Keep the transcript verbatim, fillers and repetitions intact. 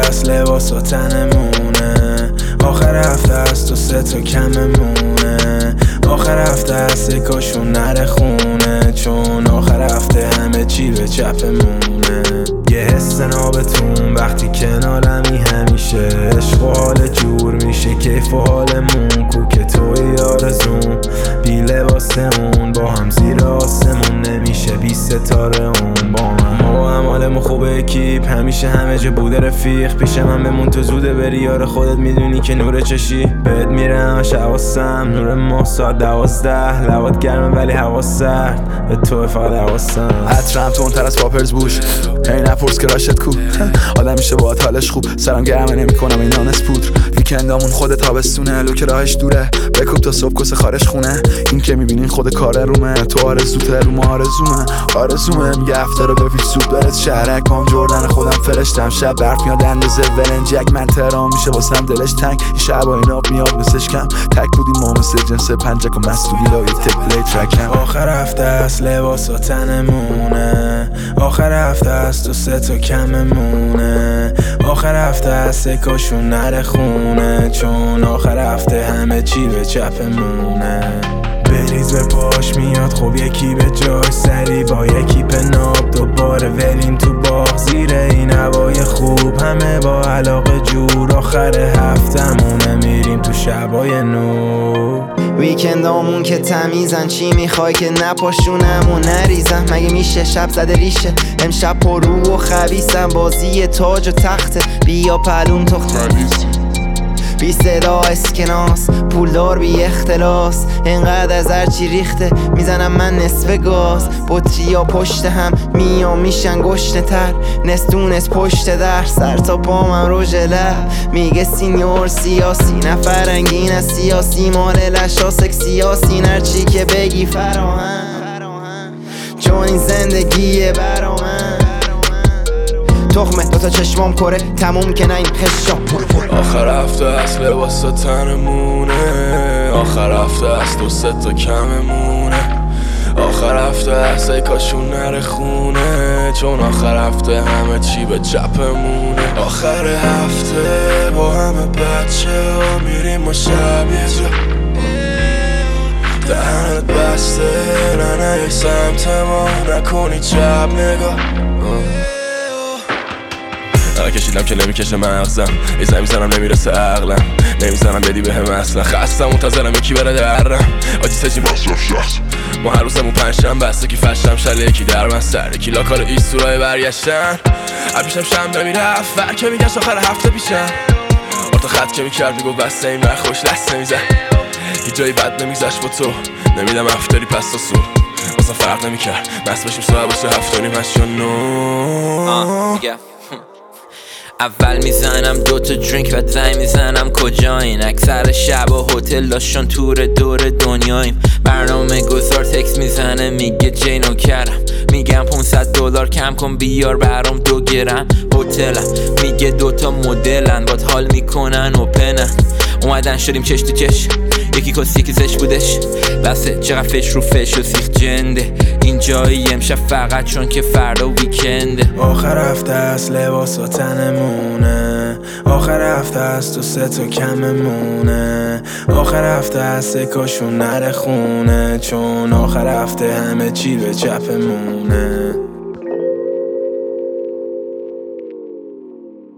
است لباس و تنمونه، آخر هفته است و سه تا کممونه، آخر هفته است یکاشون نره خونه، چون آخر هفته همه چی به چپمونه. یه حس نابتون وقتی کنارمی همیشه، عشق و حال جور میشه کیف و حالمون، کوک توی آرزون بی لباسمون، با هم زیر آسمون نمیشه بی ستاره اون با من. ما با هم حالمون خوبه اکیپ، همیشه همه جا بوده رفیق، پیش من بمون تو زوده بری، یار خودت میدونی که نور چشی بهت میرم شواسم، نور ماه ساعت دوازده، لبات گرمه ولی هوا سرد، به تو فقط حواسم. عطرم تندتر از پاپرز بوش، هی نپرس که راشت کو، آدم میشه باهات حالش خوب، سرم گرمه نمیکنم این نانس پودر، ویکندامون خود تابستونه، لو که راهش دوره بکوب تا صبح کس خارش خونه، این که میبینین خود کار رومه، تو آرزوته رو ما آرزومه، آرزومه میگه هفته رو بپیچ سوپ دارت شهرک، پام جردن خودم فرشتم، شب برف میاد اندازه ولنجک، من تهران میشه واسم دلش تنگ، این شب این آب میاد بسش کم، تک بودیم ما مثل جنس پنجک و مستولی لای تپلی ترکم. آخر هفته است لباس و تنمونه، آخر هفته است و سه تا کممونه، آخر هفته است یکاشون نره خونه، چون آخر هفته همه چی به چپمونه. بریز به پاش میاد خب یکی به جاش سری، با یکی پناب دوباره ولیم تو باغ، زیر این هوای خوب همه با علاقه جور، آخر هفتمونه میریم تو شبای نو. ویکندامون که تمیزن، چی میخوای که نپاشونم و نریزم، مگه میشه شب زده ریشه، امشب پرو و خبیسم، بازی تاج و تخته، بیا پلوم تو خلیز، بی صدا اسکناس پولدار بی اختلاس، اینقدر از هرچی ریخته میزنم من نصف گاز، بطریا پشت هم میام میشن گشنه تر، نستونس پشت در سر تا پامم روژ لب، میگه سینیور سیاسی نفرنگین از سیاسی، مال لشاسک سیاسی هرچی که بگی فراهم، چون این زندگیه برا من، تخمه دوتا چشمام کره تموم که نه این خشام. آخر هفته است لباس تنمونه، آخر هفته است و سه تا کممونه، آخر هفته است ای کاشون نره خونه، چون آخر هفته همه چی به چپمونه. آخر هفته با همه بچه ها میریم ما شب یه جا، دهنت بسته نه نه یه سمت ما نکنی چپ نگاه، کشیدم که نمیکشه مغزم، یه زمین میزنم نمیرسه عقلم، نمیزنم بدی به هم اصلا، خستم منتظرم یکی بره درم، آجی سجیم مصرف شخص، ما هر روزمون پنجشم بسته که فشتم شله یکی در من سر یکی لاکار ایستورای برگشتن، عبیشم شنبه میرفت ور که میگشت آخر هفته پیشم، آرتا خط که میکرد میگو بسته این ور خوش لست نمیزن، هیچ جایی بد نمیگذشت با تو، نمیدم افتاری پس تا سو، واسه فرق نمیکرد مست باشیم ساعت باشه هفتاری هشت یا نو. اول میزنم دوتا درینک و زنگ میزنم کجایین، اکثر شب و هتل داشتن تور دور دنیاییم، برنامه گذار تکس میزنه میگه جینو کردم، میگم پونصد دلار کم کن بیار برام دو گرم، هتلم میگه دوتا مدلن باد حال میکنن اوپنن، اومدن شدیم چش تو چش، یکی کسی یکی زش بودش، بسه چقدر فش رو فش و سیخ جنده، این جایی امشب فقط چون که فردا ویکنده. آخر هفته است لباس و تنمونه، آخر هفته است و سه تا کممونه، آخر هفته است یکاشون نره خونه، چون آخر هفته همه چی به چپمونه.